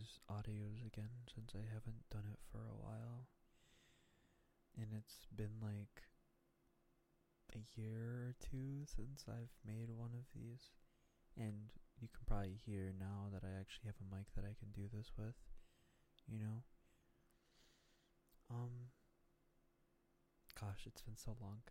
these audios again since I haven't done it for a while. And it's been like a year or two since I've made one of these. And you can probably hear now that I actually have a mic that I can do this with, you know? Gosh, it's been so long.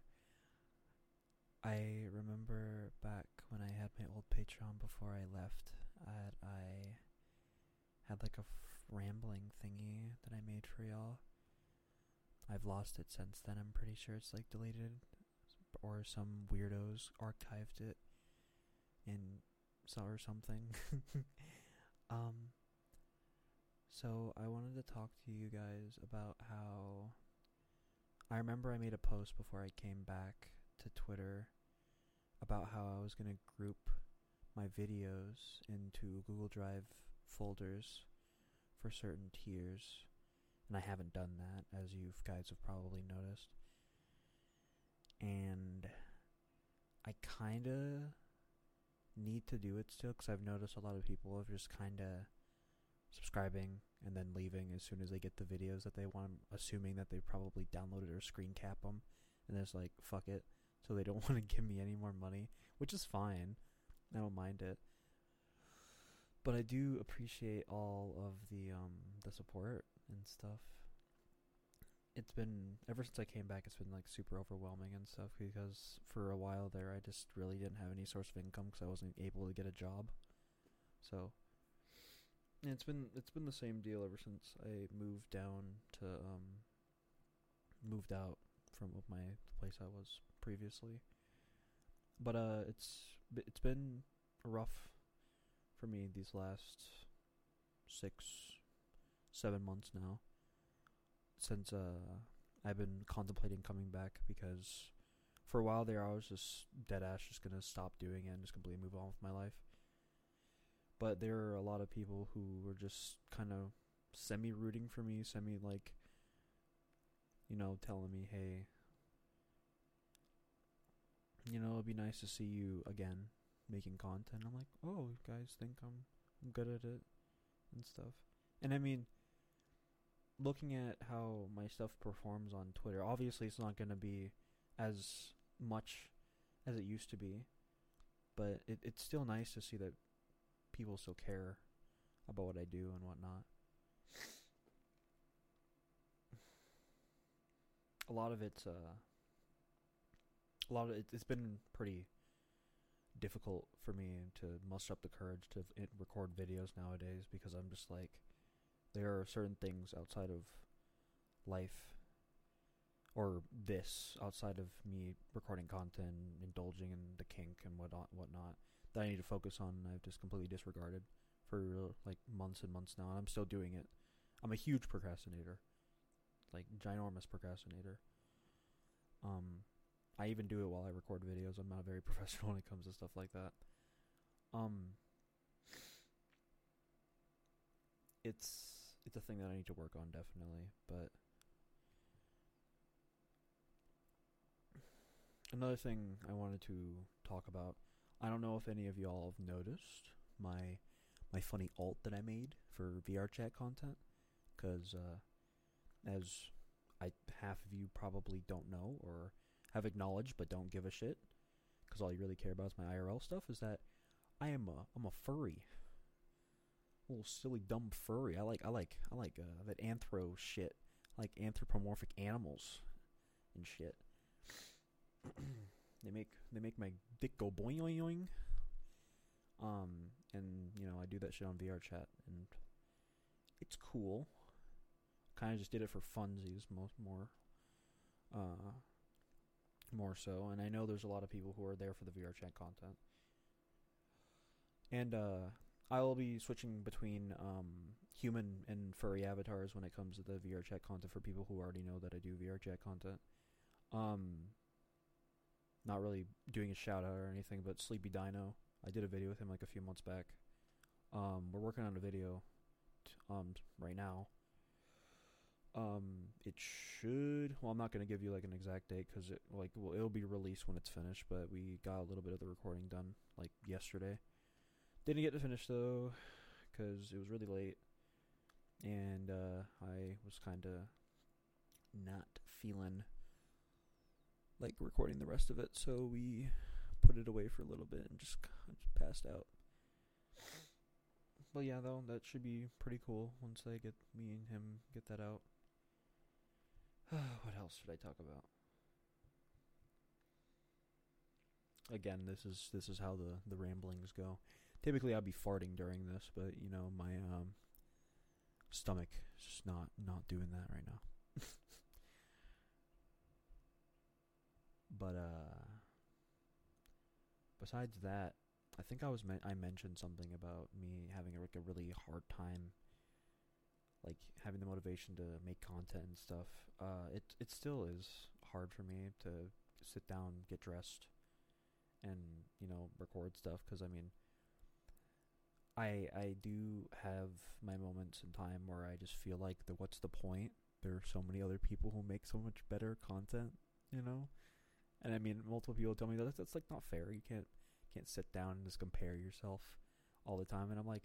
I remember back when I had my old Patreon before I left, I had like a rambling thingy that I made for y'all. I've lost it since then. I'm pretty sure it's like deleted, or some weirdos archived it in or something. So I wanted to talk to you guys about how I remember I made a post before I came back to Twitter about how I was going to group my videos into Google Drive folders for certain tiers, and I haven't done that, as you guys have probably noticed. And I kind of need to do it still, because I've noticed a lot of people have just kind of subscribing and then leaving as soon as they get the videos that they want, assuming that they probably downloaded or screen cap them, and it's like, fuck it, so they don't want to give me any more money, which is fine. I don't mind it. But I do appreciate all of the support and stuff. It's been, ever since I came back, it's been like super overwhelming and stuff, because for a while there I just really didn't have any source of income because I wasn't able to get a job. So it's been the same deal ever since I moved down to moved out from the place I was previously. But it's been rough for me these last 6-7 months now, since I've been contemplating coming back, because for a while there I was just dead ass just gonna stop doing it and just completely move on with my life. But there are a lot of people who were just kind of semi-rooting for me, semi-like, telling me, hey, it'd be nice to see you again making content. I'm like, oh, you guys think I'm good at it and stuff. And I mean, looking at how my stuff performs on Twitter, obviously it's not going to be as much as it used to be, but it's still nice to see that people still care about what I do and whatnot. A lot of it's been pretty difficult for me to muster up the courage to record videos nowadays, because I'm just like, there are certain things outside of life, or this, outside of me recording content, indulging in the kink and whatnot, that I need to focus on, and I've just completely disregarded for like months and months now, and I'm still doing it. I'm a huge procrastinator, like ginormous procrastinator. I even do it while I record videos. I'm not very professional when it comes to stuff like that. It's a thing that I need to work on, definitely. But another thing I wanted to talk about, I don't know if any of y'all have noticed my funny alt that I made for VR chat content, because as half of you probably don't know or have acknowledged but don't give a shit, because all you really care about is my IRL stuff, is that I'm a furry. A little silly dumb furry. I like that anthro shit. I like anthropomorphic animals and shit. They make my dick go boing boing. And I do that shit on VR chat, and it's cool. Kind of just did it for funsies, more so. And I know there's a lot of people who are there for the VR chat content. And I will be switching between human and furry avatars when it comes to the VR chat content for people who already know that I do VR chat content. Not really doing a shout out or anything, but Sleepy Dino, I did a video with him like a few months back. We're working on a video right now. It should, well, I'm not going to give you like an exact date, because it'll be released when it's finished, but we got a little bit of the recording done like yesterday. Didn't get to finish though, because it was really late, and I was kind of not feeling like recording the rest of it, so we put it away for a little bit and just passed out. But yeah, though, that should be pretty cool once I get me and him get that out. What else should I talk about? Again, this is how the ramblings go. Typically, I'd be farting during this, but you know my stomach is just not doing that right now. But besides that, I think I mentioned something about me having like a really hard time, like having the motivation to make content and stuff. It still is hard for me to sit down, get dressed, and record stuff, because I mean, I do have my moments in time where I just feel like what's the point? There are so many other people who make so much better content, and I mean, multiple people tell me that's like not fair. You can't sit down and just compare yourself all the time. And I'm like,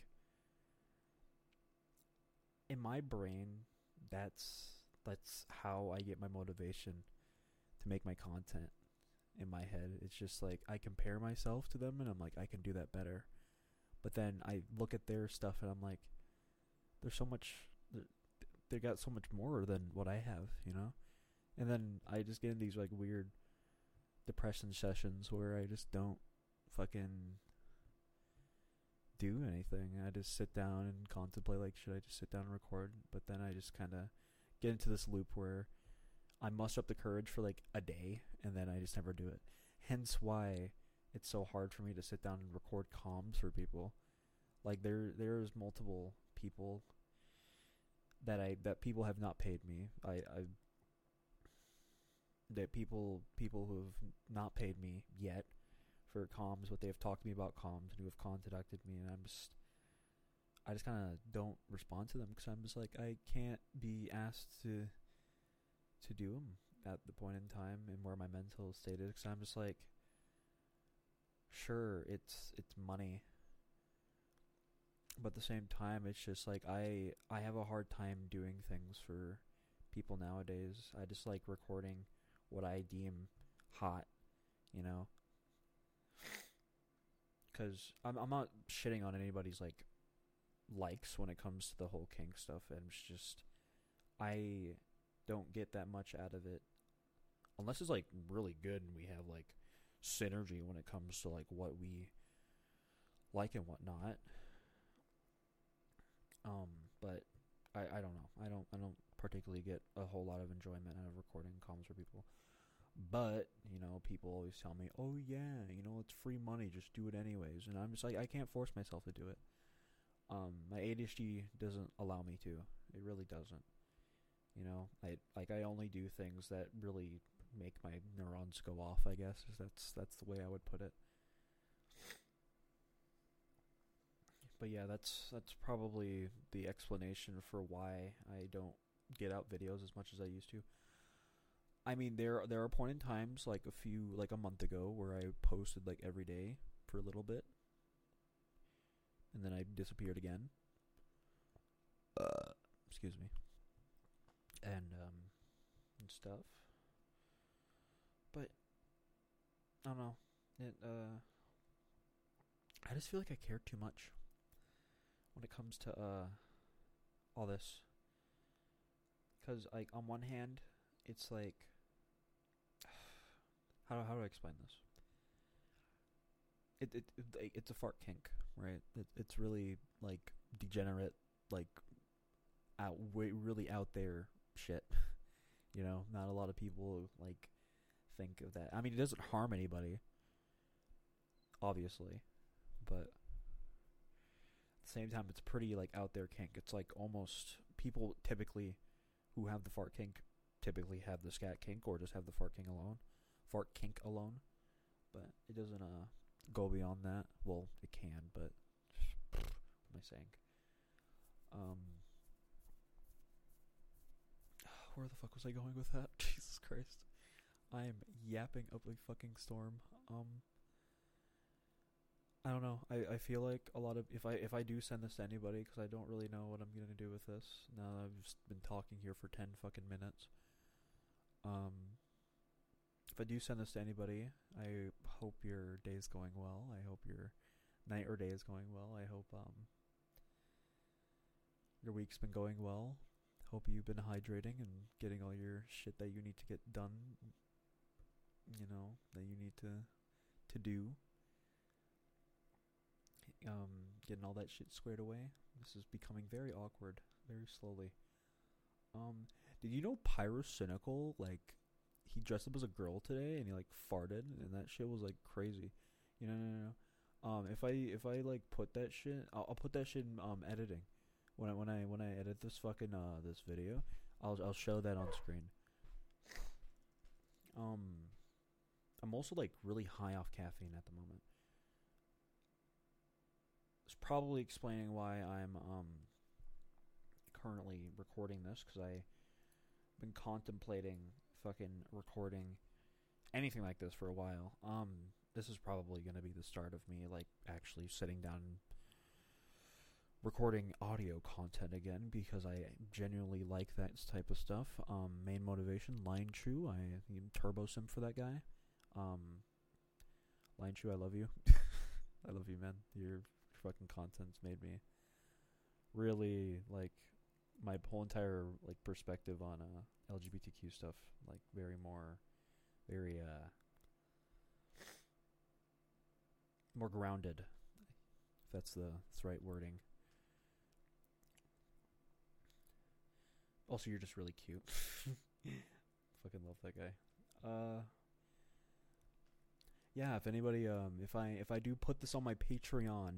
in my brain, that's how I get my motivation to make my content. In my head, it's just like I compare myself to them, and I'm like, I can do that better. But then I look at their stuff, and I'm like, there's so much. They got so much more than what I have, And then I just get in these like weird depression sessions where I just don't fucking do anything. I just sit down and contemplate, like, should I just sit down and record? But then I just kind of get into this loop where I muster up the courage for like a day, and then I just never do it. Hence why it's so hard for me to sit down and record comms for people. Like there's multiple people that people have not paid me. That people who have not paid me yet for comms, but they have talked to me about comms and who have contacted me, and I just kind of don't respond to them, because I'm just like, I can't be asked to do them at the point in time and where my mental state is, because I'm just like, sure, it's money, but at the same time, it's just like I have a hard time doing things for people nowadays. I just like recording what I deem hot, because I'm not shitting on anybody's like likes when it comes to the whole kink stuff, and it's just I don't get that much out of it unless it's like really good and we have like synergy when it comes to like what we like and whatnot. But I don't know. I don't particularly get a whole lot of enjoyment out of recording comms for people. But, people always tell me, oh yeah, it's free money, just do it anyways. And I'm just like, I can't force myself to do it. My ADHD doesn't allow me to. It really doesn't. I only do things that really make my neurons go off, I guess. That's the way I would put it. But yeah, that's probably the explanation for why I don't get out videos as much as I used to. I mean, there are point in times, like a month ago, where I posted like every day for a little bit, and then I disappeared again. Excuse me. And stuff. But I don't know. I just feel like I care too much when it comes to all this. Because like on one hand, it's like, how do I explain this? It's a fart kink, right? It's really like degenerate, like really out there shit. Not a lot of people like think of that. I mean, it doesn't harm anybody, obviously, but at the same time, it's pretty like out there kink. It's like almost people typically who have the fart kink typically have the scat kink, or just have the fart kink alone. But it doesn't go beyond that. Well, it can, but what am I saying? Where the fuck was I going with that? Jesus Christ. I am yapping up a fucking storm. I I don't know. I feel like a lot of if I do send this to anybody, because I don't really know what I'm gonna do with this. Now that I've just been talking here for 10 fucking minutes. If I do send this to anybody, I hope your day's going well. I hope your night or day is going well. I hope your week's been going well. Hope you've been hydrating and getting all your shit that you need to get done. You know, that you need to do. Getting all that shit squared away. This is becoming very awkward, very slowly. Did you know Pyrocynical, like, he dressed up as a girl today and he like farted and that shit was like crazy. You know, no. If I like put that shit, I'll put that shit in editing. When I edit this fucking this video, I'll show that on screen. I'm also like really high off caffeine at the moment. It's probably explaining why I'm currently recording this, because I've been contemplating fucking recording anything like this for a while. This is probably gonna be the start of me like actually sitting down and recording audio content again, because I genuinely like that type of stuff. Main motivation, Lion Chu. I turbo sim for that guy. Lion Chu, I love you. I love you, man. Your fucking content's made me really like my whole entire like perspective on LGBTQ stuff like very more grounded, if that's the right wording. Also, you're just really cute. Fucking love that guy. Yeah, if anybody if I do put this on my Patreon,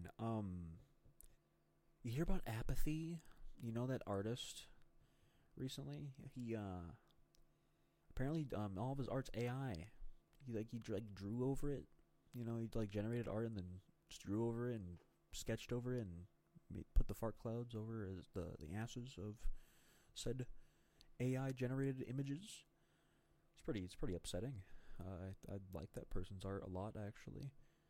you hear about Apathy? You know that artist recently? He apparently all of his art's AI. He drew over it. You know, he like generated art and then just drew over it and sketched over it and put the fart clouds over as the asses of said AI generated images. It's pretty upsetting. I like that person's art a lot, actually.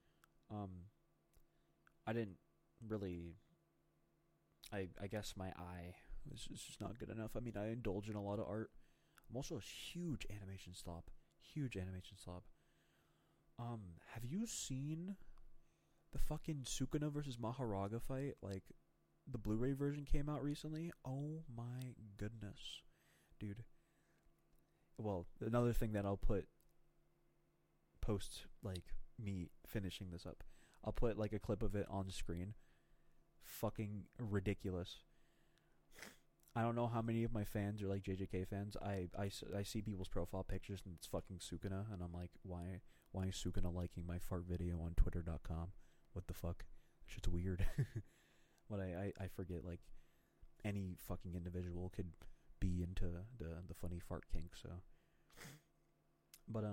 I didn't really. I guess my eye is just not good enough. I mean, I indulge in a lot of art. I'm also a huge animation slob. Huge animation slob. Have you seen the fucking Sukuna versus Maharaga fight? Like, the Blu-ray version came out recently. Oh my goodness, dude. Well, another thing that I'll post like me finishing this up. I'll put like a clip of it on screen. Fucking ridiculous. I don't know how many of my fans are like JJK fans. I see people's profile pictures and it's fucking Sukuna, and I'm like, why is Sukuna liking my fart video on Twitter.com? What the fuck? That shit's weird. But I forget, like, any fucking individual could be into the funny fart kink, so. But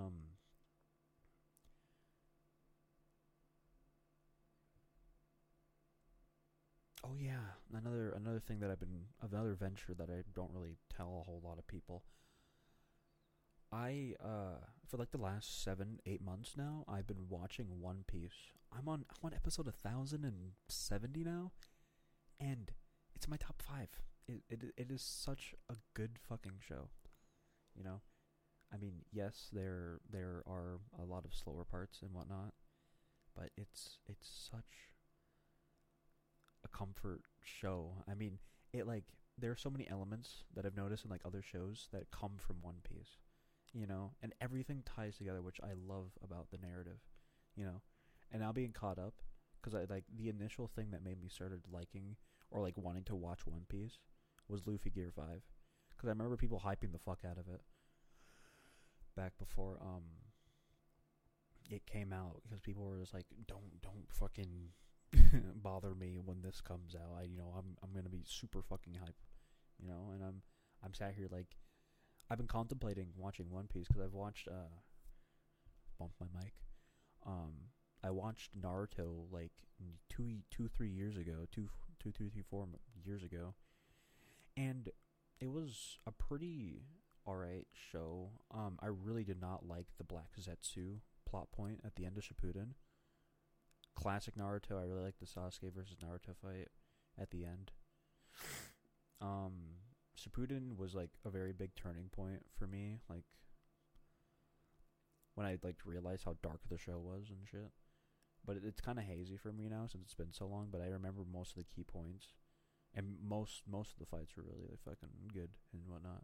oh yeah, another thing that another venture that I don't really tell a whole lot of people. I for like the last 7-8 months now, I've been watching One Piece. I'm on episode 1070 now, and it's my top 5. It is such a good fucking show, you know. I mean, yes, there are a lot of slower parts and whatnot, but it's such a comfort show. I mean, it like there are so many elements that I've noticed in like other shows that come from One Piece, you know, and everything ties together, which I love about the narrative, you know. And now being caught up, because I like the initial thing that made me started liking or like wanting to watch One Piece was Luffy Gear 5, because I remember people hyping the fuck out of it back before it came out, because people were just like, don't fucking bother me when this comes out. I'm gonna be super fucking hype, you know. And I'm sat here like I've been contemplating watching One Piece, because I've watched bump my mic. I watched Naruto like 3 years ago, 4 years ago, and it was a pretty alright show. I really did not like the Black Zetsu plot point at the end of Shippuden. classic Naruto, I really like the Sasuke versus Naruto fight at the end. Shippuden was like a very big turning point for me, like when I like realized how dark the show was and shit. But it's kind of hazy for me now since it's been so long. But I remember most of the key points, and most of the fights were really like, fucking good and whatnot.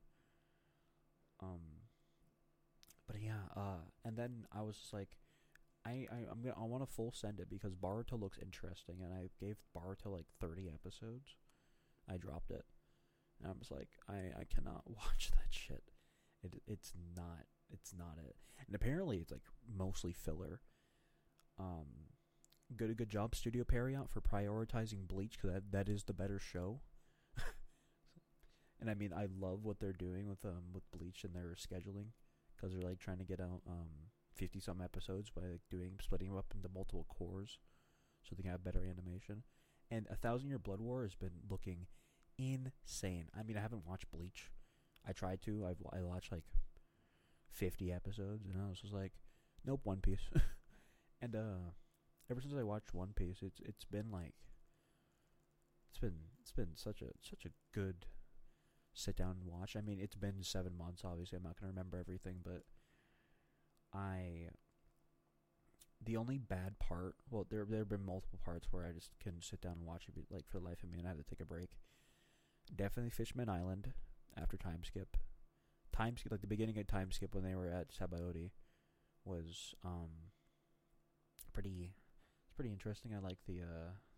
But yeah, and then I was just like, I want to full send it because Boruto looks interesting, and I gave Boruto like 30 episodes. I dropped it, and I was like, I cannot watch that shit. It's not it. And apparently it's like mostly filler. Good job, Studio Period, for prioritizing Bleach, because that is the better show. And I mean, I love what they're doing with Bleach and their scheduling, because they're like trying to get out 50 some episodes by like splitting them up into multiple cores, so they can have better animation. And 1,000 Year Blood War has been looking insane. I mean, I haven't watched Bleach. I tried to. I watched like 50 episodes, and I was just like, nope, One Piece. And ever since I watched One Piece, it's been like it's been such a good sit down and watch. I mean, it's been 7 months. Obviously, I'm not gonna remember everything, but the only bad part. Well, there have been multiple parts where I just couldn't sit down and watch it like for the life of me, and I had to take a break. Definitely Fishman Island after Time Skip. Time Skip, like the beginning of Time Skip when they were at Sabaody, was pretty interesting. I like the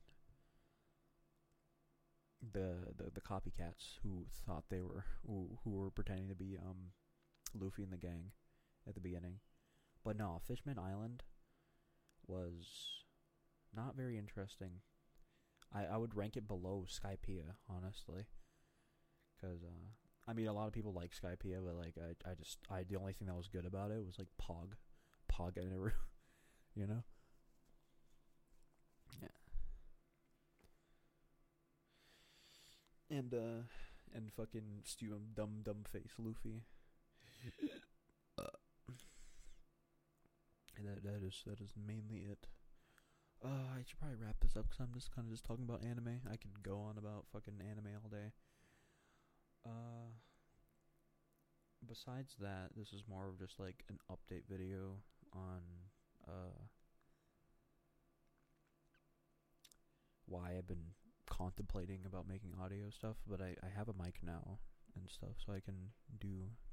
copycats who thought they were who were pretending to be Luffy and the gang at the beginning. But no, Fishman Island was not very interesting. I would rank it below Skypiea, honestly, because I mean, a lot of people like Skypiea, but like I the only thing that was good about it was like Pog I never you know. Yeah. And fucking dumb face Luffy. And that is mainly it. I should probably wrap this up because I'm just kind of talking about anime. I could go on about fucking anime all day. Besides that, this is more of just like an update video on why I've been contemplating about making audio stuff, but I have a mic now and stuff, so I can do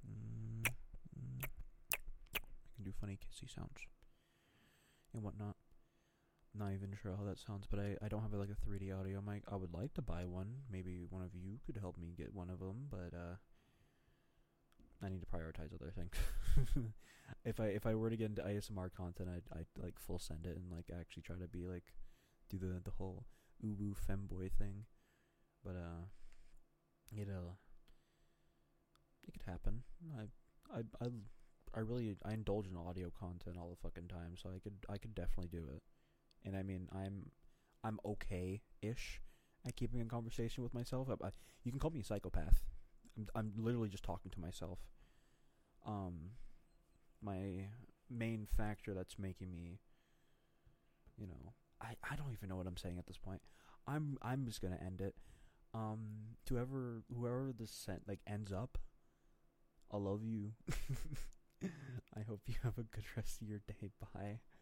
funny kissy sounds and whatnot. Not even sure how that sounds, but I don't have like a 3D audio mic. I would like to buy one. Maybe one of you could help me get one of them, but I need to prioritize other things. If I were to get into ASMR content, I'd like full send it and like actually try to be like do the whole uwu femboy thing, but it could happen. I indulge in audio content all the fucking time, so I could definitely do it. And I mean, I'm okay-ish at keeping a conversation with myself. You can call me a psychopath. I'm literally just talking to myself. My main factor that's making me, you know, I don't even know what I'm saying at this point. I'm just gonna end it. To whoever this ends up, I love you. I hope you have a good rest of your day. Bye.